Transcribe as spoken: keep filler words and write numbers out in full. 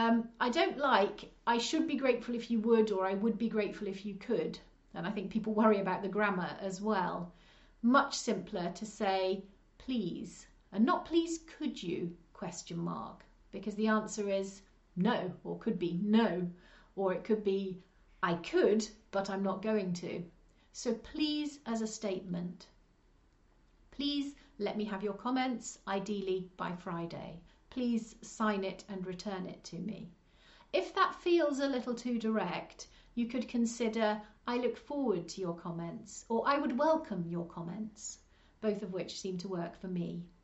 Um, I don't like, I should be grateful if you would, or I would be grateful if you could. And I think people worry about the grammar as well. Much simpler to say, please, and not please could you, question mark, because the answer is no, or could be no, or it could be I could, but I'm not going to. So please as a statement. Please let me have your comments, ideally by Friday. Please sign it and return it to me. If that feels a little too direct, you could consider I look forward to your comments, or I would welcome your comments, both of which seem to work for me.